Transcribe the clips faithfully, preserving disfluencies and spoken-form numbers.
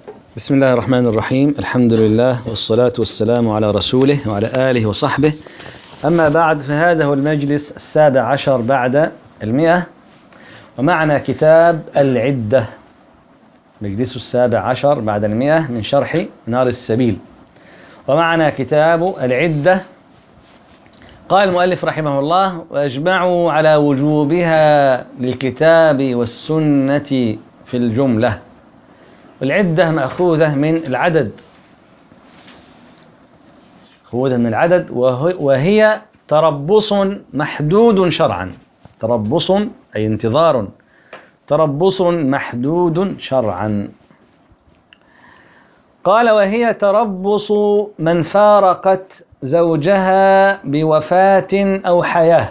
بسم الله الرحمن الرحيم. الحمد لله والصلاة والسلام على رسوله وعلى آله وصحبه. أما بعد، فهذا هو المجلس السابع عشر بعد المئة، ومعنا كتاب العدة، مجلس السابع عشر بعد المئة من شرح نار السبيل، ومعنا كتاب العدة. قال المؤلف رحمه الله: وأجمعوا على وجوبها للكتاب والسنة في الجملة. والعدة مأخوذة من العدد، مأخوذة من العدد وهي تربص محدود شرعا. تربص أي انتظار، تربص محدود شرعا. قال: وهي تربص من فارقت زوجها بوفاة أو حياة.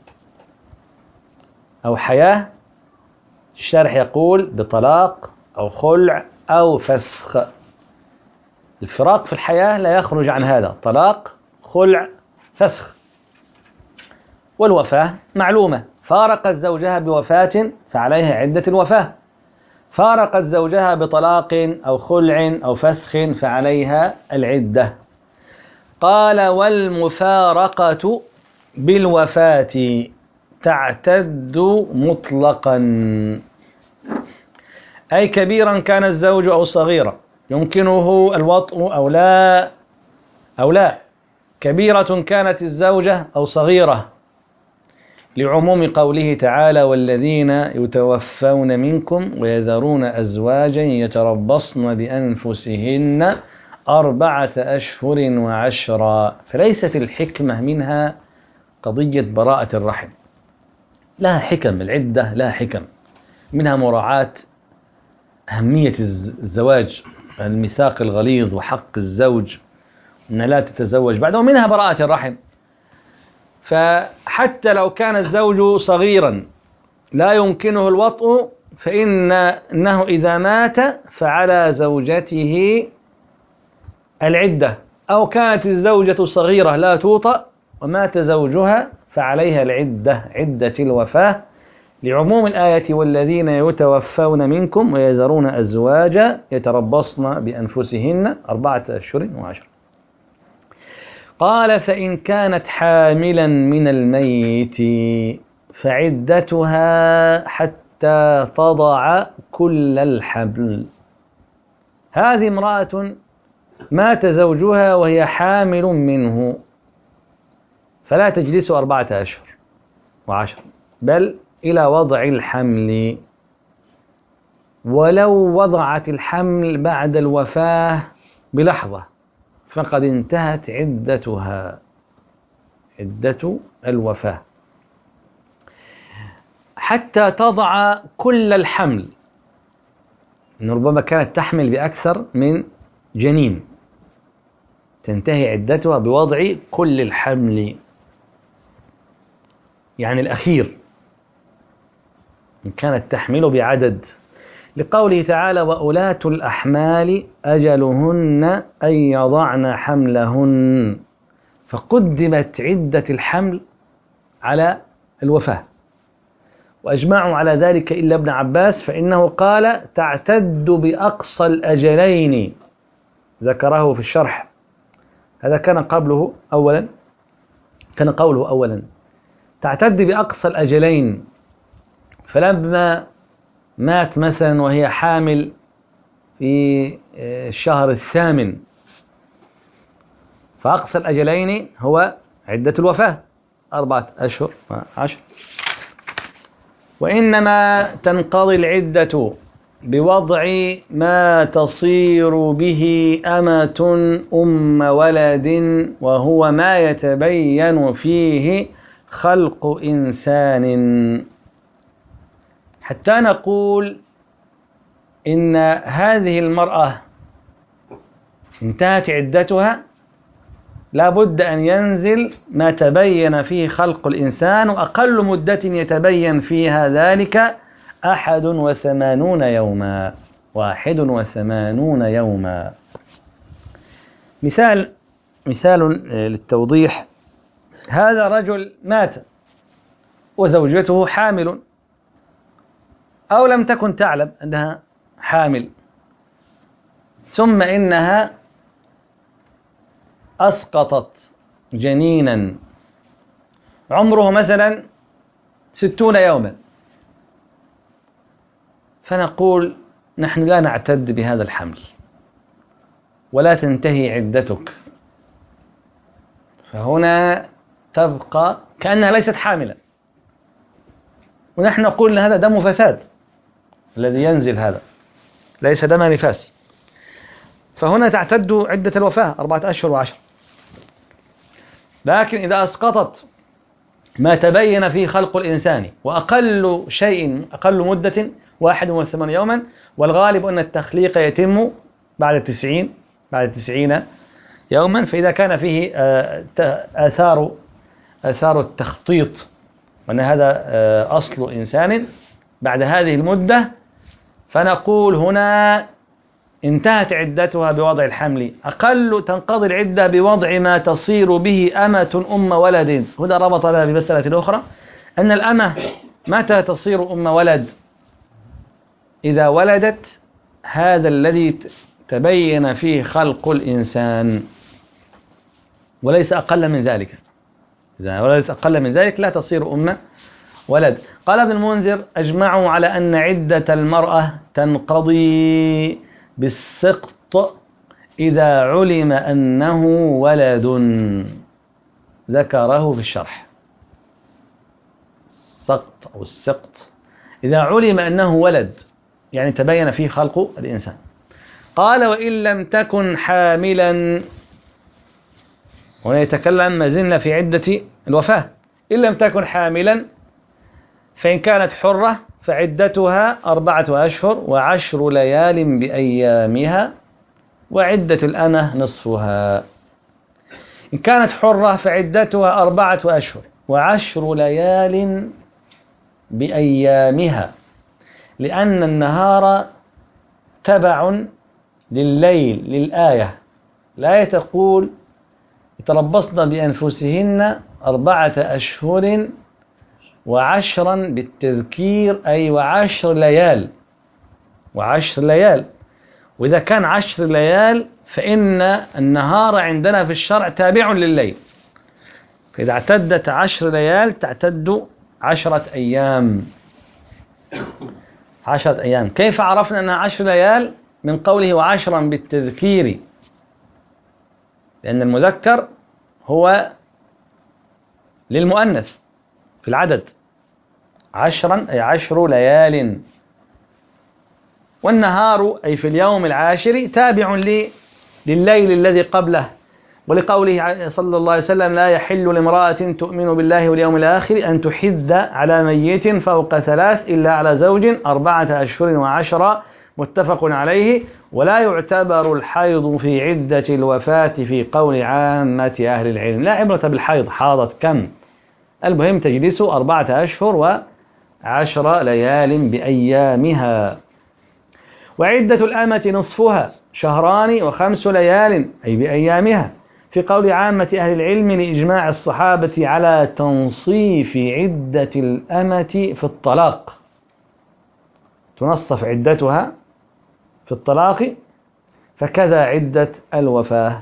أو حياة، الشارح يقول بطلاق أو خلع أو فسخ. الفراق في الحياة لا يخرج عن هذا: طلاق، خلع، فسخ. والوفاة معلومة: فارقت زوجها بوفاة فعليها عدة الوفاة، فارقت زوجها بطلاق أو خلع أو فسخ فعليها العدة. قال: والمفارقة بالوفاة تعتد مطلقا، أي كبيرا كان الزوج أو صغيرا يمكنه الوطء أو لا أو لا، كبيرة كانت الزوجة أو صغيرة، لعموم قوله تعالى: والذين يتوفون منكم ويذرون أزواجا يتربصن بأنفسهن أربعة أشهر وعشرا. فليست الحكمة منها قضية براءة الرحم، لها حكم، العدة لها حكم، منها مراعاة أهمية الزواج، الميثاق الغليظ وحق الزوج أن لا تتزوج بعده، ومنها براءة الرحم. فحتى لو كان الزوج صغيرا لا يمكنه الوطء، فإنه إذا مات فعلى زوجته العدة، أو كانت الزوجة صغيرة لا توطأ ومات زوجها فعليها العدة، عدة الوفاة، لعموم الآية: والذين يتوفون منكم ويذرون أزواجا يتربصن بأنفسهن أربعة أشهر وعشرة. قال: فإن كانت حاملا من الميت فعدتها حتى تضع كل الحمل. هذه امرأة مات زوجها وهي حامل منه، فلا تجلس أربعة أشهر وعشرة، بل إلى وضع الحمل. ولو وضعت الحمل بعد الوفاة بلحظة فقد انتهت عدتها، عدة الوفاة، حتى تضع كل الحمل. إن ربما كانت تحمل بأكثر من جنين، تنتهي عدتها بوضع كل الحمل، يعني الأخير، إن كانت تحمل بعدد، لقوله تعالى: وأولاة الأحمال أجلهن أن يضعن حملهن. فقدمت عدة الحمل على الوفاة، وأجمعوا على ذلك إلا ابن عباس، فإنه قال: تعتد بأقصى الأجلين، ذكره في الشرح. هذا كان قبله أولا، كان قوله أولا تعتد بأقصى الأجلين. فلما مات مثلا وهي حامل في الشهر الثامن، فأقصى الأجلين هو عدة الوفاة أربعة أشهر وعشر. وإنما تنقضي العدة بوضع ما تصير به أمة أم ولد، وهو ما يتبين فيه خلق إنسان، حتى نقول إن هذه المرأة انتهت عدتها لا بد أن ينزل ما تبين فيه خلق الإنسان، وأقل مدة يتبين فيها ذلك أحد وثمانون يوما، واحد وثمانون يوما. مثال مثال للتوضيح: هذا رجل مات وزوجته حامل، أو لم تكن تعلم أنها حامل، ثم إنها أسقطت جنينا عمره مثلا ستون يوما، فنقول نحن لا نعتد بهذا الحمل ولا تنتهي عدتك، فهنا تبقى كأنها ليست حاملا، ونحن نقول هذا دم فساد الذي ينزل، هذا ليس دم نفاس، فهنا تعتد عدة الوفاة أربعة أشهر وعشر. لكن إذا أسقطت ما تبين فيه خلق الإنسان، وأقل شيء أقل مدة واحد وثمان يوما، والغالب أن التخليق يتم بعد التسعين بعد التسعين يوما، فإذا كان فيه آثار آثار التخطيط وأن هذا أصل إنسان بعد هذه المدة، فنقول هنا انتهت عدتها بوضع الحمل. أقل تنقضي العدة بوضع ما تصير به أمة أم ولد. هنا ربط لها بمسألة أخرى أن الأمة متى تصير أم ولد؟ إذا ولدت هذا الذي تبين فيه خلق الإنسان، وليس أقل من ذلك. إذا ولدت أقل من ذلك لا تصير أم ولد. قال ابن المنذر: أجمعوا على أن عدة المرأة تنقضي بالسقط إذا علم أنه ولد، ذكره في الشرح. السقط أو السقط إذا علم أنه ولد، يعني تبين فيه خلق الإنسان. قال: وإن لم تكن حاملا، هنا يتكلم ما زلنا في عدة الوفاة. إن لم تكن حاملا فإن كانت حرة فعدتها أربعة أشهر وعشر ليال بأيامها، وعدة الأمة نصفها. إن كانت حرة فعدتها أربعة أشهر وعشر ليال بأيامها، لأن النهار تبع لليل للآية، لا تقول يتربصن بأنفسهن أربعة أشهر وعشرا بالتذكير، أي وعشر ليال وعشر ليال. وإذا كان عشر ليال فإن النهار عندنا في الشرع تابع لليل، فإذا اعتدت عشر ليال تعتد عشرة أيام. عشرة أيام. كيف عرفنا أنها عشر ليال؟ من قوله وعشرا بالتذكير، لأن المذكر هو للمؤنث في العدد، عشرا أي عشر ليال. والنهار أي في اليوم العاشر تابع لليل الذي قبله، ولقوله صلى الله عليه وسلم: لا يحل لامرأة تؤمن بالله واليوم الآخر أن تحد على ميت فوق ثلاث إلا على زوج أربعة أشهر وعشرة، متفق عليه. ولا يعتبر الحيض في عدة الوفاة في قول عامة أهل العلم. لا عبرة بالحيض، حاضت كم، المهم تجلس أربعة أشهر وعشر ليال بأيامها. وعدة الأمة نصفها شهران وخمس ليال أي بأيامها، في قول عامة أهل العلم لإجماع الصحابة على تنصيف عدة الأمة في الطلاق، تنصف عدتها في الطلاق، فكذا عدة الوفاة.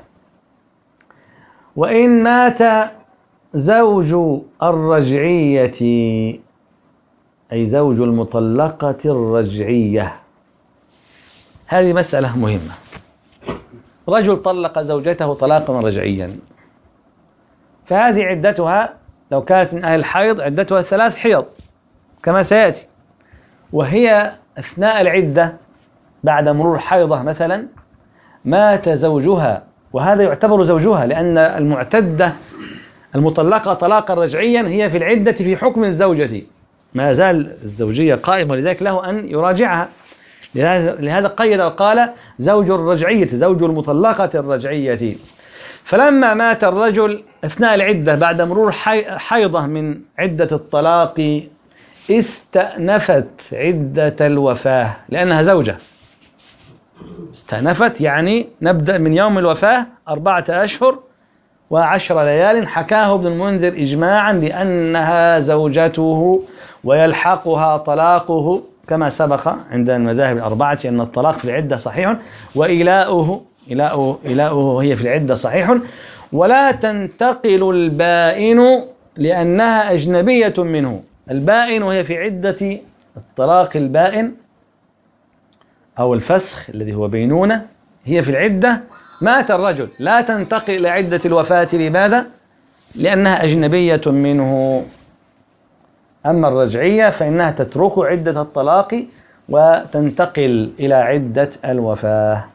وإن مات زوج الرجعية، أي زوج المطلقة الرجعية، هذه مسألة مهمة. رجل طلق زوجته طلاقا رجعيا، فهذه عدتها لو كانت من أهل الحيض عدتها ثلاث حيض كما سيأتي، وهي أثناء العدة بعد مرور حيضة مثلا مات زوجها، وهذا يعتبر زوجها، لأن المعتدة المطلقة طلاقا رجعيا هي في العدة في حكم الزوجة، ما زال الزوجية قائمة، لذلك له أن يراجعها. لهذا قيد وقال زوج الرجعية، زوج المطلقة الرجعية. فلما مات الرجل أثناء العدة بعد مرور حيضة من عدة الطلاق استأنفت عدة الوفاة، لأنها زوجة. استأنفت يعني نبدأ من يوم الوفاة أربعة أشهر وعشر ليال، حكاه ابن المنذر إجماعا لأنها زوجته ويلحقها طلاقه كما سبق عند المذاهب الأربعة أن الطلاق في العدة صحيح، وإيلاؤه إيلاؤه إيلاؤه وهي في العدة صحيح. ولا تنتقل البائن لأنها أجنبية منه. البائن وهي في عدة الطلاق البائن أو الفسخ الذي هو بينونة، هي في العدة، مات الرجل، لا تنتقل إلى عدة الوفاة. لماذا؟ لأنها أجنبية منه. أما الرجعية فإنها تترك عدة الطلاق وتنتقل إلى عدة الوفاة.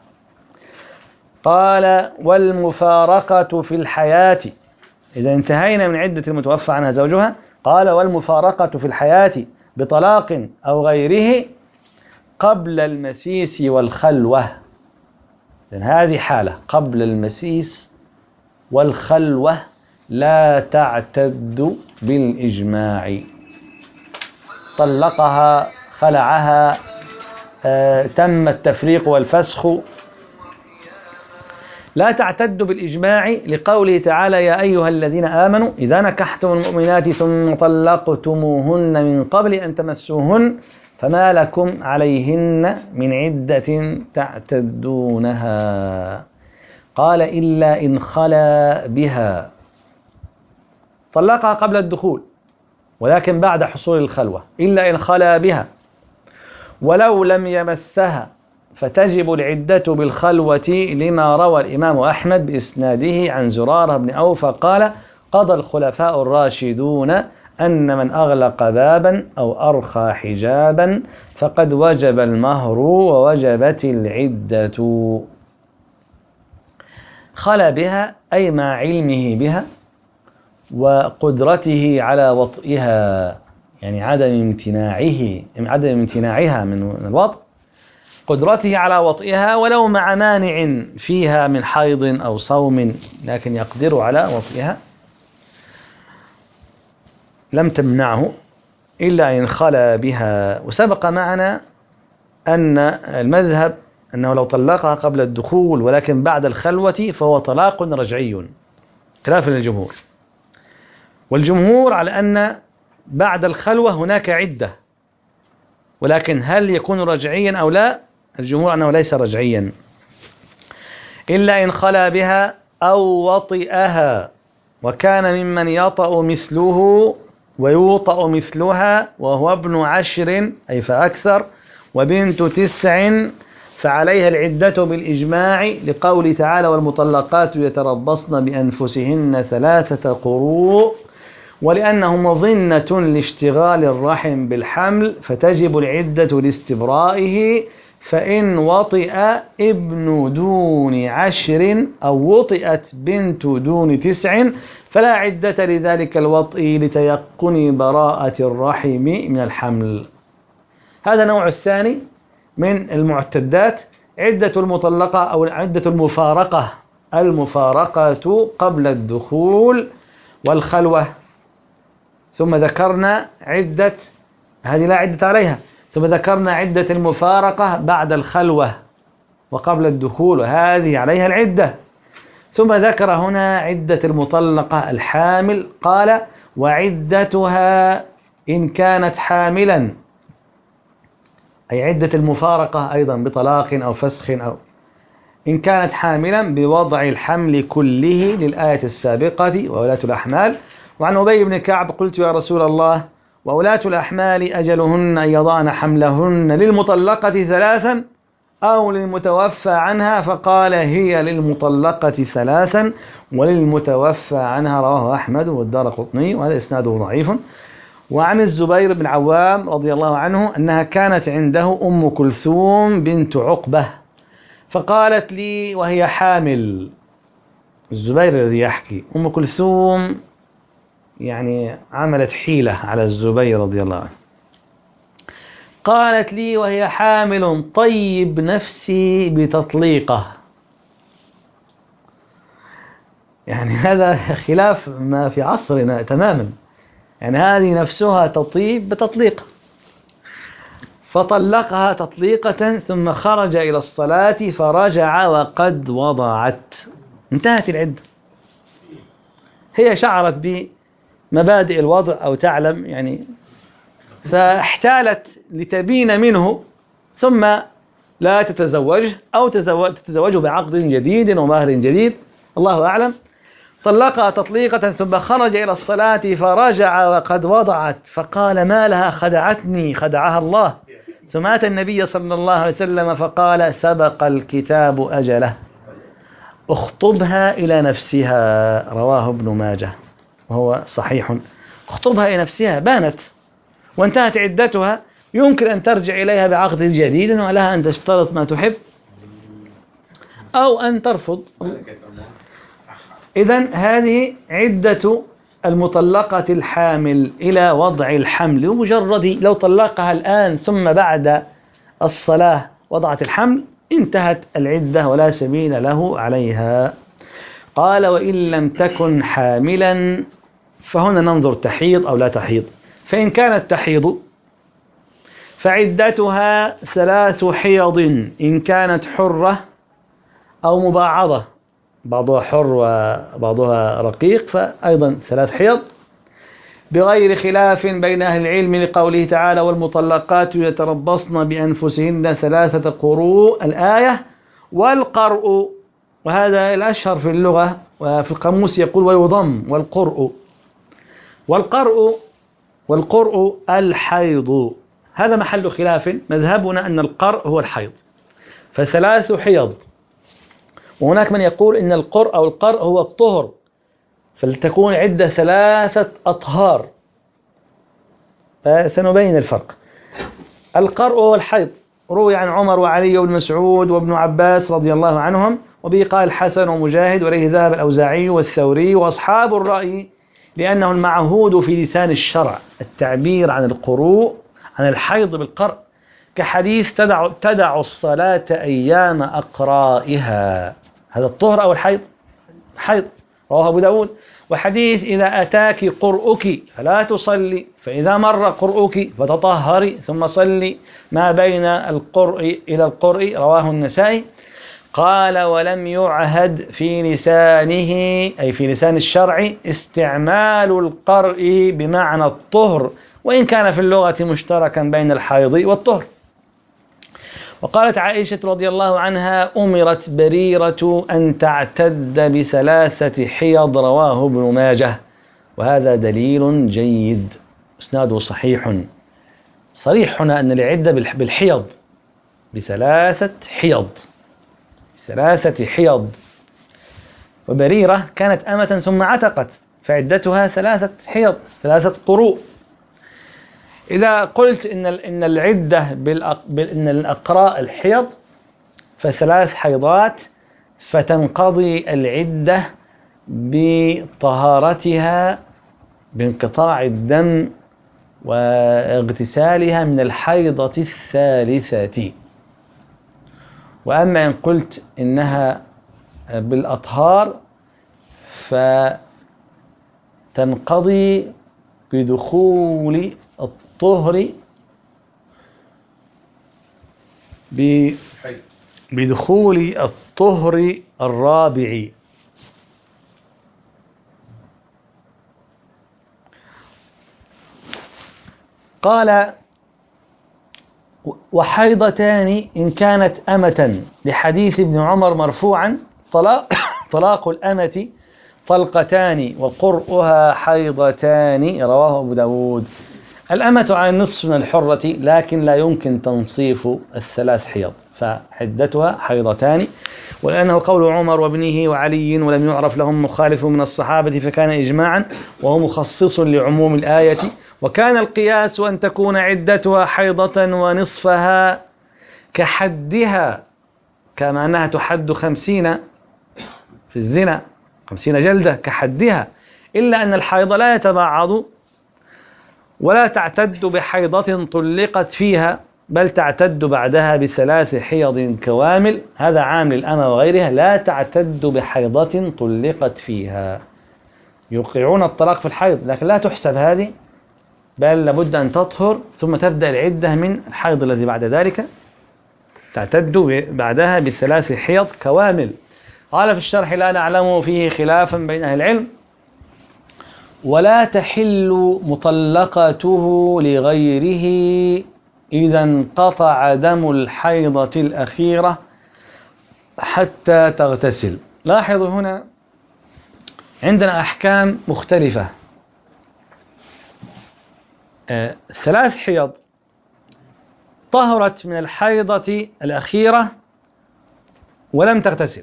قال والمفارقة في الحياة، إذا انتهينا من عدة المتوفى عنها زوجها، قال والمفارقة في الحياة بطلاق أو غيره قبل المسيس والخلوة. لأن هذه حالة قبل المسيس والخلوة لا تعتد بالإجماع. طلقها، خلعها، آه، تم التفريق والفسخ، لا تعتد بالإجماع لقوله تعالى يا أيها الذين آمنوا إذا نكحتم المؤمنات ثم طلقتموهن من قبل أن تمسوهن فما لكم عليهن من عدة تعتدونها. قال إلا إن خلا بها، طلقها قبل الدخول ولكن بعد حصول الخلوة، إلا إن خلا بها ولو لم يمسها فتجب العدة بالخلوة، لما روى الإمام أحمد بإسناده عن زرارة بن أوفى قال قضى الخلفاء الراشدون أن من أغلق بابا أو أرخى حجابا فقد وجب المهر ووجبت العدة. خلا بها أي مع علمه بها وقدرته على وطئها، يعني عدم امتناعه عدم امتناعها من الوطء، قدرته على وطئها ولو مع مانع فيها من حيض أو صوم لكن يقدر على وطئها، لم تمنعه إلا إن خلا بها. وسبق معنا أن المذهب أنه لو طلقها قبل الدخول ولكن بعد الخلوة فهو طلاق رجعي خلافا للجمهور. والجمهور على أن بعد الخلوة هناك عدة، ولكن هل يكون رجعيا أو لا؟ الجمهور أنه ليس رجعيا إلا إن خلا بها أو وطئها، وكان ممن يطأ مثله ويوطأ مثلها وهو ابن عشر أي فأكثر وبنت تسع فعليها العدة بالإجماع لقول تعالى والمطلقات يتربصن بأنفسهن ثلاثة قروء، ولأنه مظنة لاشتغال الرحم بالحمل فتجب العدة لاستبرائه، فإن وطئ ابن دون عشر أو وطئت بنت دون تسع فلا عدة لذلك الوطئ لتيقن براءة الرحم من الحمل. هذا نوع الثاني من المعتدات، عدة المطلقة أو عدة المفارقة، المفارقة قبل الدخول والخلوة. ثم ذكرنا عدة، هذه لا عدة عليها، ثم ذكرنا عدة المفارقة بعد الخلوة وقبل الدخول وهذه عليها العدة. ثم ذكر هنا عدة المطلقة الحامل، قال وعدتها إن كانت حاملا، أي عدة المفارقة أيضا بطلاق أو فسخ أو إن كانت حاملا بوضع الحمل كله للآية السابقة وولاة الأحمال. وعن أبي بن كعب قلت يا رسول الله وولاة الأحمال أجلهن أن يضعن حملهن للمطلقة ثلاثا أو للمتوفى عنها؟ فقال هي للمطلقة ثلاثا وللمتوفى عنها، رواه أحمد والدارقطني وهذا إسناده ضعيف. وعن الزبير بن عوام رضي الله عنه أنها كانت عنده أم كلثوم بنت عقبة فقالت لي وهي حامل، الزبير الذي يحكي، أم كلثوم يعني عملت حيلة على الزبير رضي الله عنه، قالت لي وهي حامل طيب نفسي بتطليقه، يعني هذا خلاف ما في عصرنا تماما، يعني هذه نفسها تطيب بتطليق، فطلقها تطليقة ثم خرج إلى الصلاة فرجع وقد وضعت، انتهت العدة. هي شعرت بمبادئ الوضع أو تعلم يعني فاحتالت لتبين منه ثم لا تتزوجه أو تتزوجه بعقد جديد ومهر جديد، الله أعلم. طلقها تطليقة ثم خرج إلى الصلاة فرجع وقد وضعت، فقال ما لها؟ خدعتني، خدعها الله. ثم أتى النبي صلى الله عليه وسلم فقال سبق الكتاب أجله، اخطبها إلى نفسها، رواه ابن ماجه وهو صحيح. اخطبها إلى نفسها، بانت وانتهت عدتها، يمكن أن ترجع إليها بعقد جديد ولها أن تشترط ما تحب أو أن ترفض. إذن هذه عدة المطلقة الحامل إلى وضع الحمل، ومجرد لو طلقها الآن ثم بعد الصلاة وضعت الحمل انتهت العدة ولا سبيل له عليها. قال وإن لم تكن حاملا، فهنا ننظر تحيض أو لا تحيض. فإن كانت تحيض فعدتها ثلاث حيض إن كانت حرة أو مباعضة، بعضها حر وبعضها رقيق، فأيضا ثلاث حيض بغير خلاف بين أهل العلم لقوله تعالى والمطلقات يتربصن بأنفسهن ثلاثة قروء الآية. والقرء، وهذا الأشهر في اللغة وفي القاموس يقول ويضم والقرء، والقرء والقرء الحيض، هذا محل خلاف. مذهبنا أن القرء هو الحيض، فثلاث حيض. وهناك من يقول إن القرء أو القرء هو الطهر، فلتكون عدة ثلاثة أطهار، فسنبين الفرق. القرء هو الحيض، روي عن عمر وعلي وابن مسعود وابن عباس رضي الله عنهم، وبه قال الحسن ومجاهد، وإليه ذهب الأوزاعي والثوري وأصحاب الرأي، لأنه المعهود في لسان الشرع التعبير عن القروء عن الحيض بالقرء، كحديث تدع, تدع الصلاة أيام أقرائها، هذا الطهر أو الحيض؟ حيض، رواه أبو داود. وحديث إذا أتاك قرؤك فلا تصلي، فإذا مر قرؤك فتطهري ثم صلي ما بين القرء إلى القرء، رواه النسائي. قال ولم يعهد في لسانه أي في لسان الشرع استعمال القرء بمعنى الطهر، وإن كان في اللغة مشتركا بين الحيض والطهر. وقالت عائشة رضي الله عنها أمرت بريرة أن تعتد بثلاثة حيض، رواه ابن ماجه، وهذا دليل جيد اسناده صحيح صريح هنا أن العدة بالحيض بثلاثة حيض ثلاثة حيض. وبريرة كانت أمة ثم عتقت فعدتها ثلاثة حيض ثلاثة قروء. إذا قلت إن إن العدة بإن الأقراء الحيض فثلاث حيضات، فتنقضي العدة بطهارتها بانقطاع الدم واغتسالها من الحيضة الثالثة. وأما إن قلت إنها بالأطهار فتنقضي بدخول الطهر بدخول الطهر الرابع. قال وحيضتان إن كانت أمة، لحديث ابن عمر مرفوعا طلاق, طلاق الأمة طلقتان وقرؤها حيضتان، رواه أبو داود. الأمة على النصف من الحرة، لكن لا يمكن تنصيف الثلاث حيض، فعدتها حيضتان. ولأنه قول عمر وابنه وعلي ولم يعرف لهم مخالف من الصحابة فكان إجماعا، وهو مخصص لعموم الآية. وكان القياس أن تكون عدتها حيضة ونصفها كحدها، كما أنها تحد خمسين في الزنا خمسين جلدة كحدها، إلا أن الحيض لا يتبعض ولا تعتد بحيضة طلقت فيها، بل تعتد بعدها بثلاث حيض كوامل. هذا عام للأمة وغيرها، لا تعتد بحيضة طلقت فيها. يوقعون الطلاق في الحيض لكن لا تحسب هذه، بل لابد أن تطهر ثم تبدأ العدة من الحيض الذي بعد ذلك، تعتد بعدها بثلاث حيض كوامل. قال في الشرح لا نعلم فيه خلافا بين أهل العلم. ولا تحل مطلقته لغيره إذا انقطع دم الحيضة الأخيرة حتى تغتسل. لاحظوا هنا عندنا أحكام مختلفة. آه، ثلاث حيض طهرت من الحيضة الأخيرة ولم تغتسل،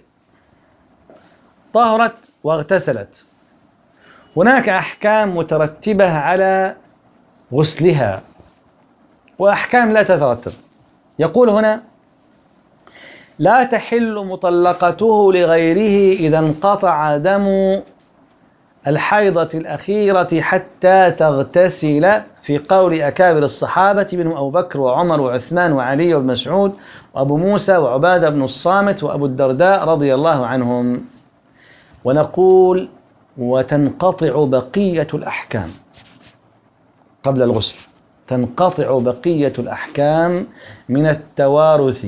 طهرت واغتسلت، هناك أحكام مترتبة على غسلها وأحكام لا تترتب. يقول هنا لا تحل مطلقته لغيره إذا انقطع دم الحيضة الأخيرة حتى تغتسل، في قول أكابر الصحابة منهم أبو بكر وعمر وعثمان وعلي وابن مسعود وأبو موسى وعبادة بن الصامت وأبو الدرداء رضي الله عنهم. ونقول وتنقطع بقية الأحكام قبل الغسل، تنقطع بقية الأحكام من التوارث،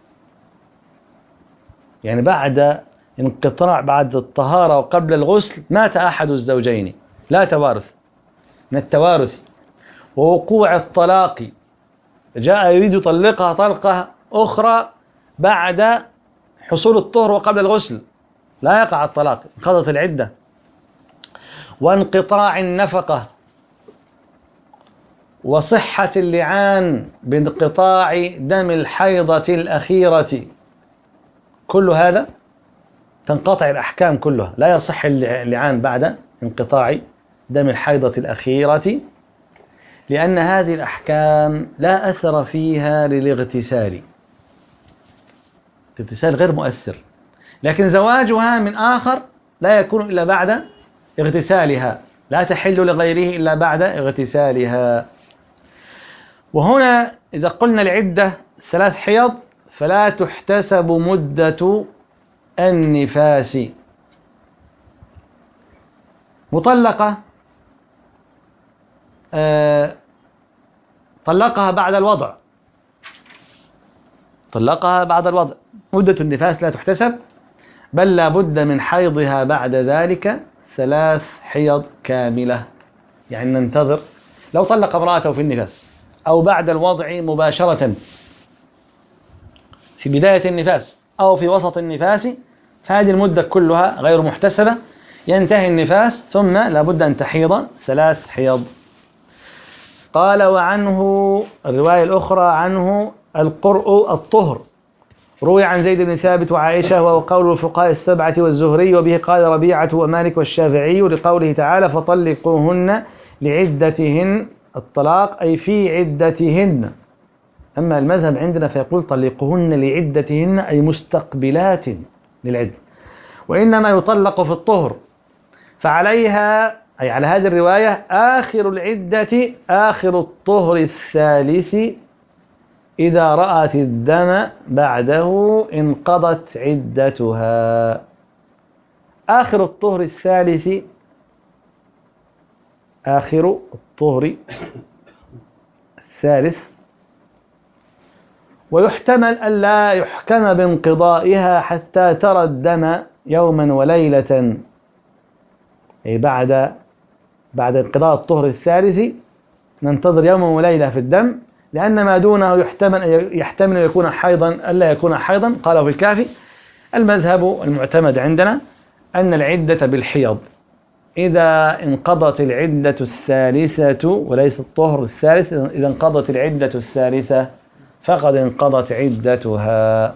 يعني بعد انقطاع بعد الطهارة وقبل الغسل مات أحد الزوجين لا توارث، من التوارث. ووقوع الطلاق، جاء يريد يطلقها طلقة أخرى بعد حصول الطهر وقبل الغسل لا يقع الطلاق، انقضت العدة. وانقطاع النفقة، وصحة اللعان بانقطاع دم الحيضة الأخيرة، كل هذا تنقطع الأحكام كلها، لا يصح اللعان بعد انقطاع دم الحيضة الأخيرة، لأن هذه الأحكام لا أثر فيها للاغتسال، الاغتسال غير مؤثر، لكن زواجها من آخر لا يكون إلا بعد اغتسالها، لا تحل لغيره إلا بعد اغتسالها. وهنا إذا قلنا العدة ثلاث حيض فلا تحتسب مدة النفاس. مطلقة آه طلقها بعد الوضع، طلقها بعد الوضع، مدة النفاس لا تحتسب، بل لا بد من حيضها بعد ذلك ثلاث حيض كاملة، يعني ننتظر. لو طلق امرأته في النفاس أو بعد الوضع مباشرة في بداية النفاس أو في وسط النفاس فهذه المدة كلها غير محتسبة، ينتهي النفاس ثم لا بد أن تحيض ثلاث حيض. قال وعنه الرواية الأخرى عنه القرء الطهر، روي عن زيد بن ثابت وعائشة وهو قول الفقهاء السبعة والزهري، وبه قال ربيعة ومالك والشافعي لقوله تعالى فطلقوهن لعدتهن، الطلاق أي في عدتهن. أما المذهب عندنا فيقول طلقوهن لعدتهن أي مستقبلات للعدة، وإنما يطلق في الطهر، فعليها أي على هذه الرواية آخر العدة آخر الطهر الثالث، إذا رأت الدم بعده انقضت عدتها. آخر الطهر الثالث، آخر الطهر الثالث، ويحتمل أن لا يحكم بانقضائها حتى ترى الدم يوما وليلة، أي بعد بعد انقضاء الطهر الثالث ننتظر يوما وليلة في الدم، لأن ما دونه يحتمل يحتمل أن يكون حيضا ألا يكون حيضا. قاله في الكافي المذهب المعتمد عندنا أن العدة بالحيض، إذا انقضت العدة الثالثة وليس الطهر الثالث، إذا انقضت العدة الثالثة فقد انقضت عدتها.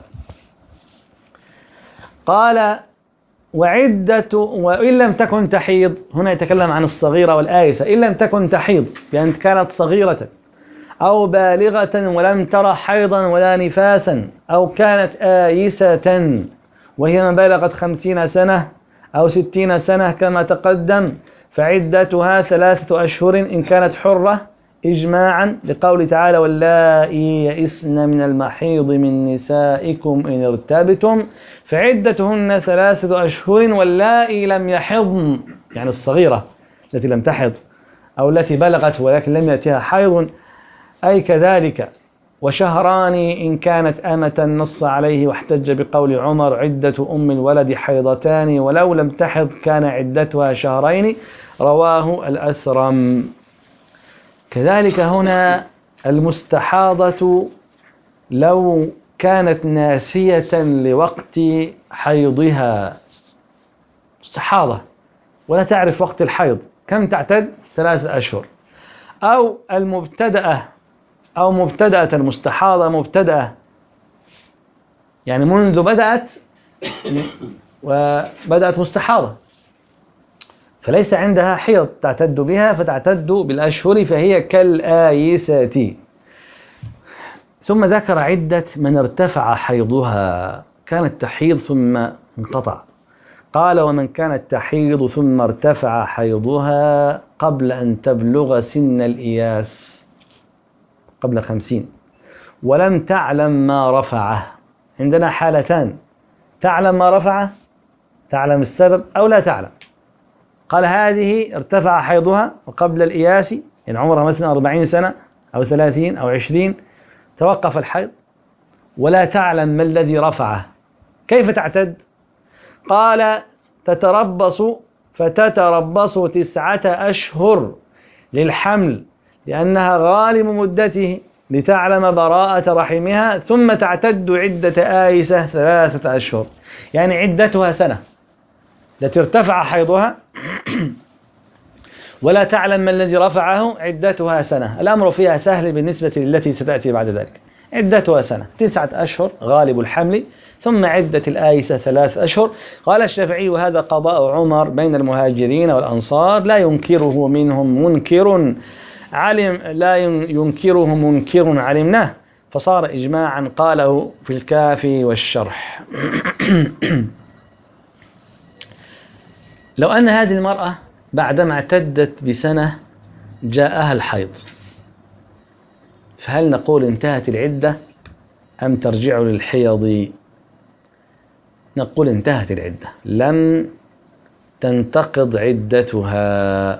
قال وعدة وإن لم تكن تحيض، هنا يتكلم عن الصغيرة والآيسة، إن لم تكن تحيض بأن كانت صغيرة أو بالغة ولم ترى حيضا ولا نفاسا، أو كانت آيسة وهي من بلغت خمسين سنة أو ستين سنة كما تقدم، فعدتها ثلاثة أشهر إن كانت حرة إجماعا، لقول تعالى واللائي يئسن من المحيض من نسائكم إن ارتبتم فعدتهن ثلاثة أشهر، واللائي لم يحضن يعني الصغيرة التي لم تحض أو التي بلغت ولكن لم يأتيها حيض أي كذلك وشهران إن كانت أمة نص عليه، واحتج بقول عمر عدة أم الولد حيضتان، ولو لم تحض كان عدتها شهرين، رواه الأثرم. كذلك هنا المستحاضة لو كانت ناسية لوقت حيضها، مستحاضة ولا تعرف وقت الحيض، كم تعتد؟ ثلاثة أشهر. أو المبتدأة أو مبتدأة المستحاضة مبتدأة، يعني منذ بدأت وبدأت مستحاضة، فليس عندها حيض تعتد بها، فتعتد بالأشهر، فهي كالآيسة. ثم ذكر عدة من ارتفع حيضها، كانت تحيض ثم انقطع. قال ومن كانت تحيض ثم ارتفع حيضها قبل أن تبلغ سن الإياس، قبل خمسين، ولم تعلم ما رفعه. عندنا حالتان: تعلم ما رفعه، تعلم السبب، أو لا تعلم. قال هذه ارتفع حيضها وقبل الإياس، يعني عمرها مثلا أربعين سنة أو ثلاثين أو عشرين، توقف الحيض ولا تعلم ما الذي رفعه، كيف تعتد؟ قال تتربص فتتربص تسعة أشهر للحمل لأنها غالب مدته لتعلم براءة رحمها، ثم تعتد عدة آيسة ثلاثة أشهر، يعني عدتها سنة التي ارتفع حيضها ولا تعلم ما الذي رفعه، عدتها سنة. الأمر فيها سهل بالنسبة للتي ستأتي بعد ذلك، عدتها سنة، تسعة أشهر غالب الحمل، ثم عدة الآيسة ثلاث أشهر. قال الشافعي وهذا قضاء عمر بين المهاجرين والأنصار، لا ينكره منهم منكر علم لا ينكره منكر علمناه، فصار إجماعا، قاله في الكافي والشرح. لو أن هذه المرأة بعدما اعتدت بسنة جاءها الحيض، فهل نقول انتهت العدة أم ترجع للحيض؟ نقول انتهت العدة، لم تنتقض عدتها،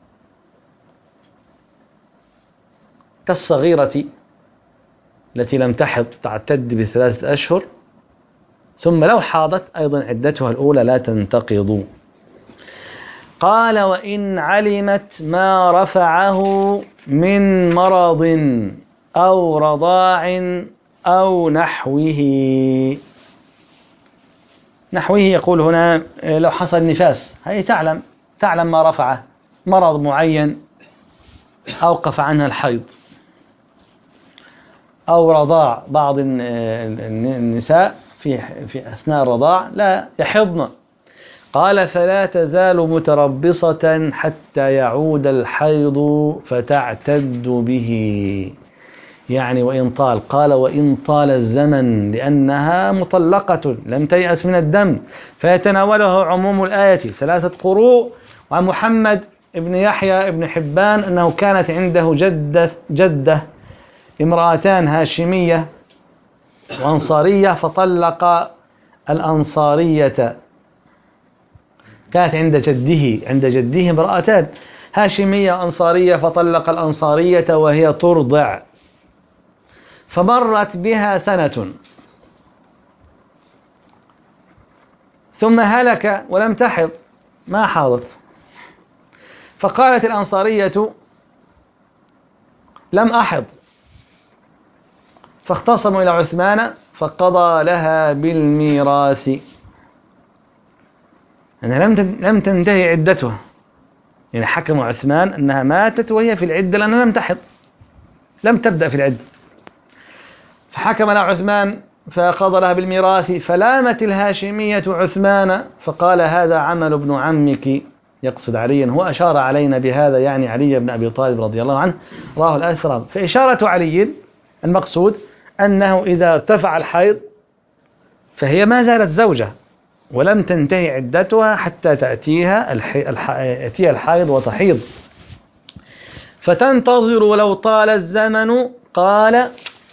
كالصغيرة التي لم تحض تعتد بثلاثة أشهر، ثم لو حاضت أيضا عدتها الأولى لا تنتقض. قال وإن علمت ما رفعه من مرض أو رضاع أو نحوه. نحوه يقول هنا لو حصل نفاس، هي تعلم تعلم ما رفعه، مرض معين أوقف عنها الحيض، أو رضاع، بعض النساء في في أثناء الرضاع لا يحضن. قال فلا تزال متربصة حتى يعود الحيض فتعتد به، يعني وإن طال. قال وإن طال الزمن لأنها مطلقة لم تيأس من الدم، فيتناوله عموم الآية ثلاثة قروء. وعن محمد ابن يحيى ابن حبان أنه كانت عنده جدة, جدة امرأتان هاشمية وأنصارية، فطلق الأنصارية. كانت عند جده عند جده امرأتان هاشمية وأنصارية، فطلق الأنصارية وهي ترضع، فمرت بها سنة ثم هلك ولم تحض، ما حاضت، فقالت الأنصارية لم أحض، فاختصموا إلى عثمان فقضى لها بالميراث، أنها لم لم تنتهي عدتها، يعني حكم عثمان أنها ماتت وهي في العدة لأنها لم تحض، لم تبدأ في العدة، فحكم لها عثمان فقضى لها بالميراث. فلامت الهاشمية عثمان فقال هذا عمل ابن عمك، يقصد عليا، هو أشار علينا بهذا، يعني علي بن أبي طالب رضي الله عنه، راه الأثرم. فإشارة علي المقصود أنه إذا ارتفع الحيض فهي ما زالت زوجة ولم تنتهي عدتها حتى تأتيها يأتيها الحيض وتحيض، فتنتظر ولو طال الزمن، قال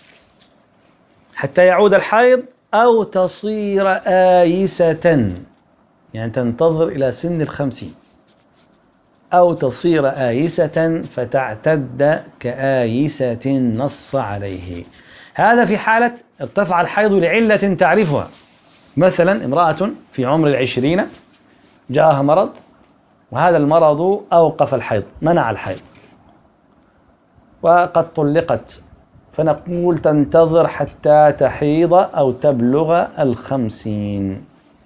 حتى يعود الحيض، أو تصير آيسة، يعني تنتظر إلى سن الخمسين، أو تصير آيسة فتعتد كآيسة نص عليه. هذا في حالة ارتفع الحيض لعلة تعرفها، مثلا امرأة في عمر العشرين جاءها مرض، وهذا المرض أوقف الحيض، منع الحيض، وقد طلقت، فنقول تنتظر حتى تحيض أو تبلغ الخمسين.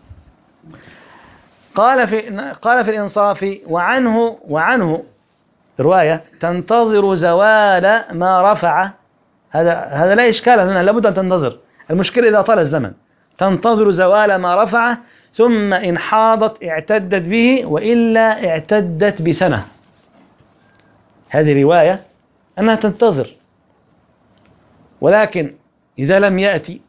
قال في قال في الإنصاف وعنه وعنه رواية تنتظر زوال ما رفع. هذا هذا لا إشكال لنا، لابد أن تنتظر، المشكلة إذا طال الزمن. تنتظر زوال ما رفع، ثم إن حاضت اعتدت به، وإلا اعتدت بسنة. هذه رواية أنها تنتظر، ولكن إذا لم يأتي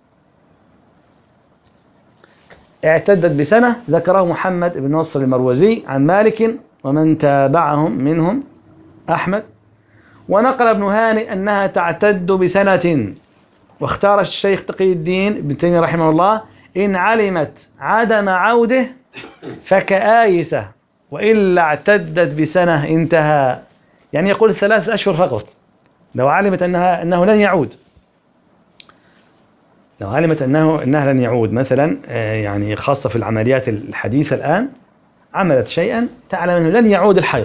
اعتدت بسنة. ذكره محمد بن نصر المروزي عن مالك ومن تابعهم منهم أحمد. ونقل ابن هانئ أنها تعتد بسنة. واختار الشيخ تقي الدين ابن تيمية رحمه الله إن علمت عدم عوده فكآيسة، وإلا اعتدت بسنة انتهى. يعني يقول ثلاث أشهر فقط لو علمت أنها أنه لن يعود، لو علمت أنه أنها لن يعود مثلا، يعني خاصة في العمليات الحديثة الآن، عملت شيئا تعلم أنه لن يعود الحيض،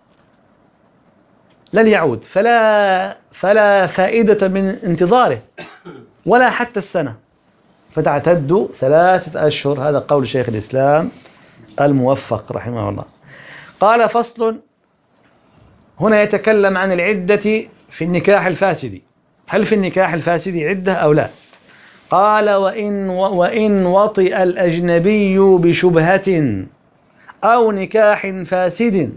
لن يعود، فلا فلا فائدة من انتظاره ولا حتى السنة، فتعتد ثلاثة أشهر. هذا قول شيخ الإسلام الموفق رحمه الله. قال فصل، هنا يتكلم عن العدة في النكاح الفاسد. هل في النكاح الفاسد عدة أو لا؟ قال وإن, وإن وطئ الأجنبي بشبهة أو نكاح فاسد.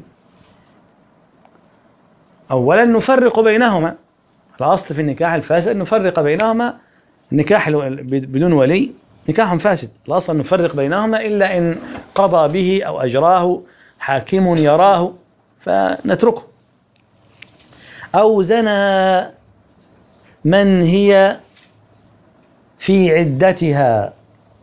أولا نفرق بينهما، الأصل في النكاح الفاسد نفرق بينهما. النكاح بدون ولي نكاح فاسد، الأصل نفرق بينهما، إلا إن قضى به أو أجراه حاكم يراه فنتركه. أو زنى من هي في عدتها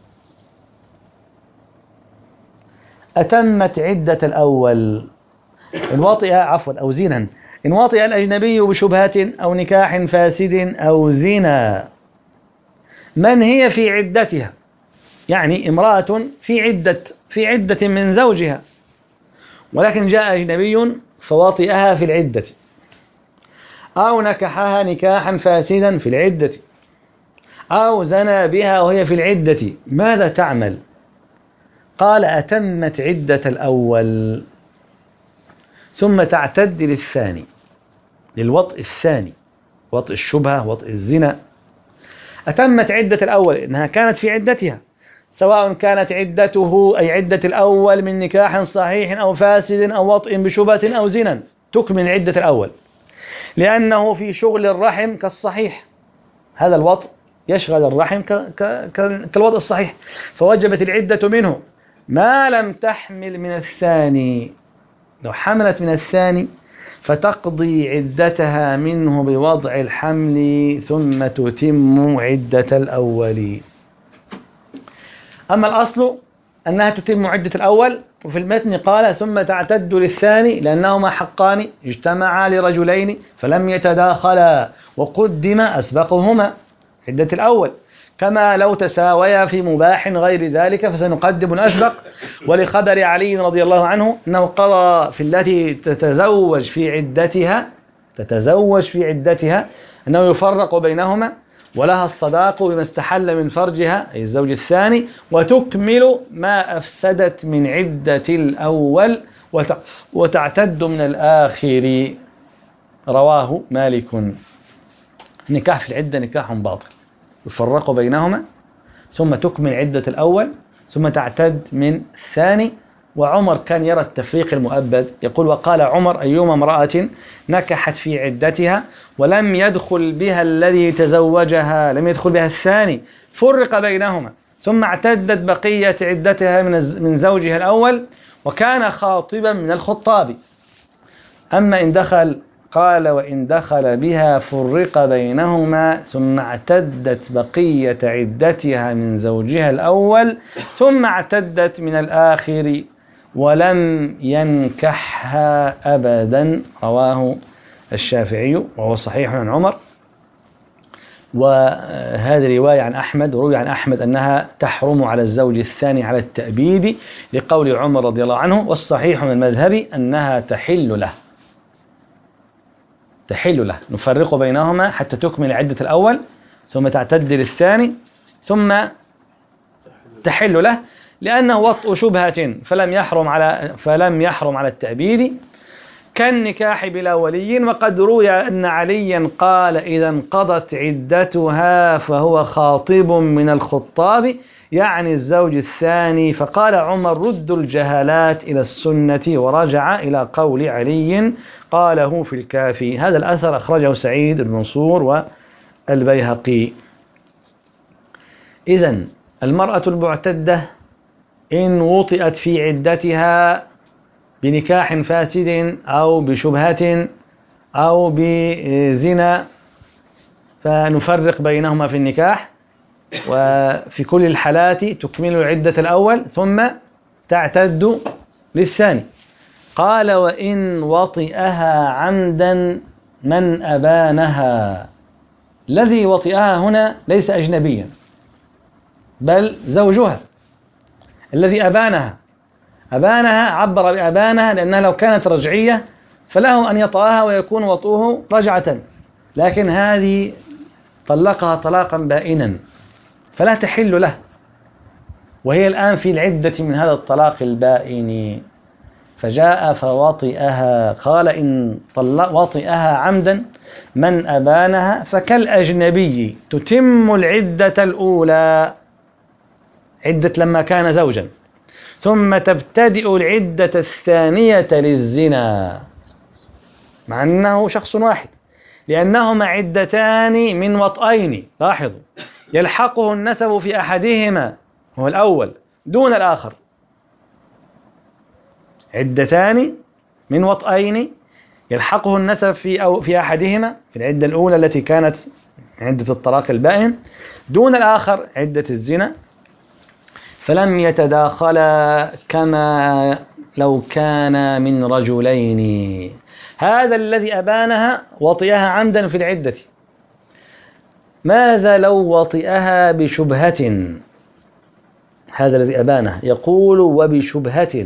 أتمت عدة الأول. إن وطئ عفوا أو زنا، إن وطئ الأجنبي بشبهة أو نكاح فاسد أو زنا من هي في عدتها، يعني امرأة في عدة في عدة من زوجها، ولكن جاء أجنبي فوطئها في العدة، أو نكحها نكاحا فاسدا في العدة، أو زنى بها وهي في العدة، ماذا تعمل؟ قال أتمت عدة الأول ثم تعتد للثاني، للوطء الثاني، وطء الشبهة وطء الزنا. أتمت عدة الأول إنها كانت في عدتها، سواء كانت عدته أي عدة الأول من نكاح صحيح أو فاسد أو وطء بشبهة أو زنا، تكمل عدة الأول، لأنه في شغل الرحم كالصحيح. هذا الوطء يشغل الرحم كالوطء الصحيح، فوجبت العدة منه ما لم تحمل من الثاني. لو حملت من الثاني فتقضي عدتها منه بوضع الحمل ثم تتم عدة الأول. أما الأصل أنها تتم عدة الأول، وفي المتن قال ثم تعتد للثاني لأنهما حقان اجتمعا لرجلين فلم يتداخلا وقدم أسبقهما عدة الأول، كما لو تساويا في مباح غير ذلك فسنقدم الأسبق. ولخبر علي رضي الله عنه أنه قضى في التي تتزوج في عدتها تتزوج في عدتها أنه يفرق بينهما ولها الصداق بما استحل من فرجها أي الزوج الثاني، وتكمل ما أفسدت من عدة الأول وتعتد من الآخر. رواه مالك. نكاح في العدة نكاح باطل، يفرق بينهما ثم تكمل عدة الأول ثم تعتد من الثاني. وعمر كان يرى التفريق المؤبد، يقول وقال عمر أيما امرأة نكحت في عدتها ولم يدخل بها الذي تزوجها، لم يدخل بها الثاني، فرق بينهما ثم اعتدت بقية عدتها من زوجها الأول وكان خاطبا من الخطاب. أما إن دخل قال وإن دخل بها فرق بينهما ثم اعتدت بقية عدتها من زوجها الأول ثم اعتدت من الآخر ولم ينكحها أبدا. رواه الشافعي وهو صحيح عن عمر. وهذه رواية عن أحمد، وروي عن أحمد أنها تحرم على الزوج الثاني على التأبيد لقول عمر رضي الله عنه، والصحيح من المذهب أنها تحل له تحل له نفرق بينهما حتى تكمل عدة الأول ثم تعتد للثاني ثم تحل له، لأنه وطء شبهة فلم يحرم على فلم يحرم على التأبيد كالنكاح بلا ولي. وقد روي أن عليا قال إذا انقضت عدتها فهو خاطب من الخطاب، يعني الزوج الثاني. فقال عمر ردوا الجهالات إلى السنة، ورجع إلى قول علي قاله في الكافي. هذا الأثر أخرجه سعيد بن منصور والبيهقي. إذن المرأة المعتدة إن وطئت في عدتها بنكاح فاسد أو بشبهة أو بزنا فنفرق بينهما في النكاح، وفي كل الحالات تكمل العدة الأول ثم تعتد للثاني. قال وإن وطئها عمدا من أبانها. الذي وطئها هنا ليس أجنبيا بل زوجها الذي أبانها. أبانها عبر بأبانها لأنها لو كانت رجعية فله أن يطأها ويكون وطؤه رجعة، لكن هذه طلقها طلاقا بائنا فلا تحل له، وهي الآن في العدة من هذا الطلاق البائن. فجاء فوطئها، قال إن طلق وطئها عمدا من أبانها فكالأجنبي تتم العدة الأولى، عدة لما كان زوجا، ثم تبتدئ العدة الثانية للزنا، مع أنه شخص واحد، لأنهما عدتان من وطئين. لاحظوا يلحقه النسب في أحدهما هو الأول دون الآخر، عدتان من وطئين يلحقه النسب في أو في أحدهما في العدة الأولى التي كانت عدة الطلاق البائن دون الآخر عدة الزنا، فلم يتداخلا كما لو كان من رجلين. هذا الذي أبانها وطئها عمدا في العدة، ماذا لو وطئها بشبهة؟ هذا الذي أبانها يقول وبشبهة،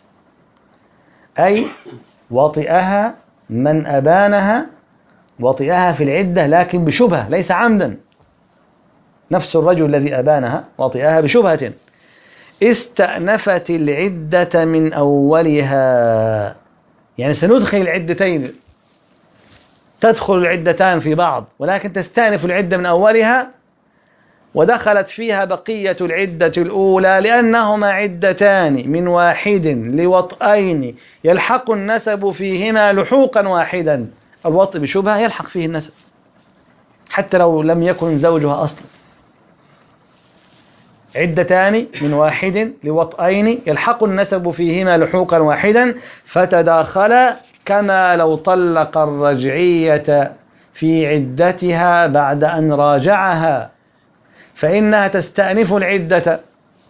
أي وطئها من أبانها وطئها في العدة لكن بشبهة ليس عمدا، نفس الرجل الذي أبانها وطئها بشبهة. استأنفت العدة من أولها، يعني سندخل العدتين، تدخل العدتان في بعض ولكن تستأنف العدة من أولها، ودخلت فيها بقية العدة الأولى لأنهما عدتان من واحد لوطئين يلحق النسب فيهما لحوقا واحدا. الوطئ بشبهة يلحق فيه النسب حتى لو لم يكن زوجها أصلا. عدتان من واحد لوطئين يلحق النسب فيهما لحوقا واحدا، فتداخلا كما لو طلق الرجعية في عدتها بعد أن راجعها، فإنها تستأنف العدة.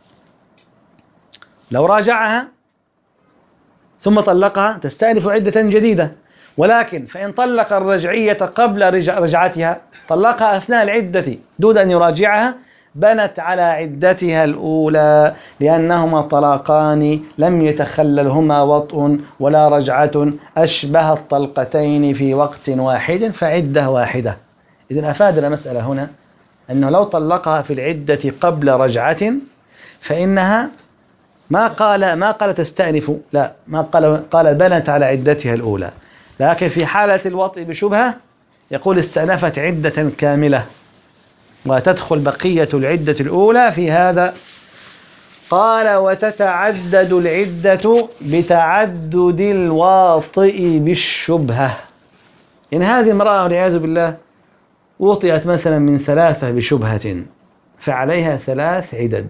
لو راجعها ثم طلقها تستأنف عدة جديدة، ولكن فإن طلق الرجعية قبل رجعتها طلقها أثناء العدة دون أن يراجعها بنت على عدتها الأولى، لأنهما طلاقان لم يتخللهما وطء ولا رجعة، أشبه الطلقتين في وقت واحد فعدة واحدة. إذن أفادنا مسألة هنا أنه لو طلقها في العدة قبل رجعة فإنها ما قال ما قال تستأنف، لا ما قال قال بنت على عدتها الأولى، لكن في حالة الوطء بشبهة يقول استأنفت عدة كاملة وتدخل بقية العدة الأولى في هذا. قال وتتعدد العدة بتعدد الواطئ بالشبهة. إن هذه امرأة والعياذ بالله وطئت مثلا من ثلاثة بشبهة فعليها ثلاث عدد،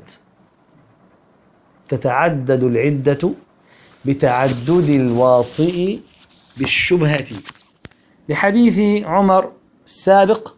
تتعدد العدة بتعدد الواطئ بالشبهة، لحديث عمر السابق.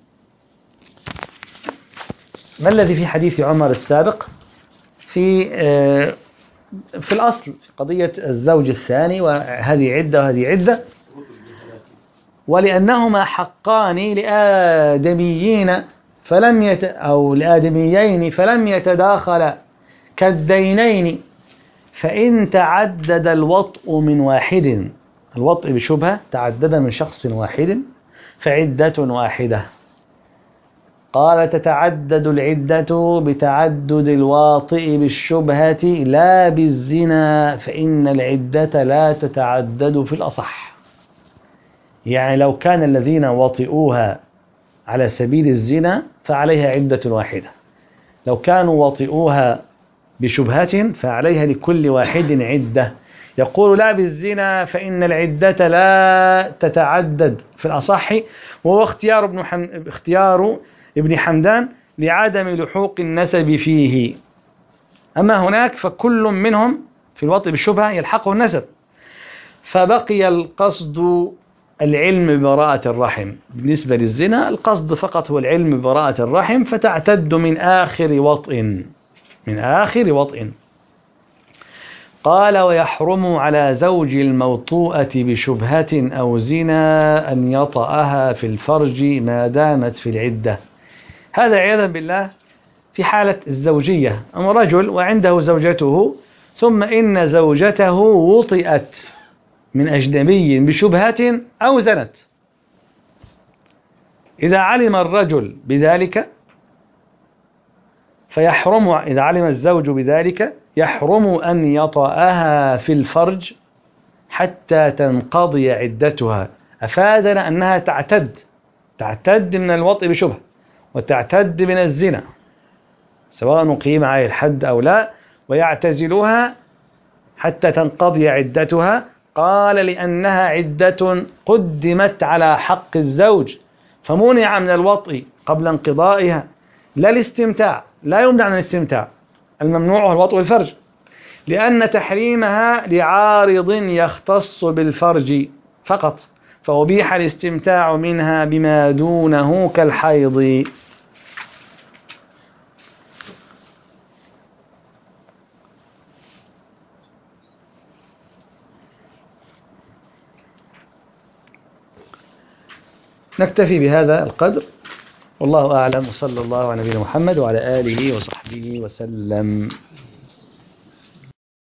ما الذي في حديث عمر السابق؟ في في الأصل قضية الزوج الثاني، وهذه عدة وهذه عدة. ولأنهما حقان لآدميين فلم يت أو لآدميين فلم يتداخلا كالدينين، فإن تعدد الوطء من واحد، الوطء بشبهة تعدد من شخص واحد، فعدة واحدة. قال تتعدد العدة بتعدد الواطئ بالشبهة لا بالزنا، فإن العدة لا تتعدد في الأصح. يعني لو كان الذين وطئوها على سبيل الزنا فعليها عدة واحدة، لو كانوا وطئوها بشبهة فعليها لكل واحد عدة. يقول لا بالزنا فإن العدة لا تتعدد في الأصح، وهو اختيار ابن, حم... اختيار ابن حمدان لعدم لحوق النسب فيه. أما هناك فكل منهم في الوطء بالشبهة يلحقه النسب، فبقي القصد العلم ببراءة الرحم. بالنسبة للزنا القصد فقط هو العلم ببراءة الرحم، فتعتد من آخر وطئ، من آخر وطئ. قال ويحرم على زوج الموطوءة بشبهة أو زنا أن يطأها في الفرج ما دامت في العدة. هذا عياذا بالله في حالة الزوجية، أما رجل وعنده زوجته ثم إن زوجته وطئت من أجنبي بشبهة أو زنت، إذا علم الرجل بذلك فيحرم، إذا علم الزوج بذلك يحرم أن يطأها في الفرج حتى تنقضي عدتها. أفادنا أنها تعتد، تعتد من الوطء بشبهة وتعتد من الزنا سواء نقيم عليه الحد أو لا، ويعتزلها حتى تنقضي عدتها. قال لأنها عدة قدمت على حق الزوج فمنع من الوطء قبل انقضائها، لا الاستمتاع، لا يمنع من الاستمتاع، الممنوع هو الوطء بالفرج، لأن تحريمها لعارض يختص بالفرج فقط، فأبيح الاستمتاع منها بما دونه كالحيض. نكتفي بهذا القدر، والله أعلم، وصلى الله على نبينا محمد وعلى آله وصحبه وسلم.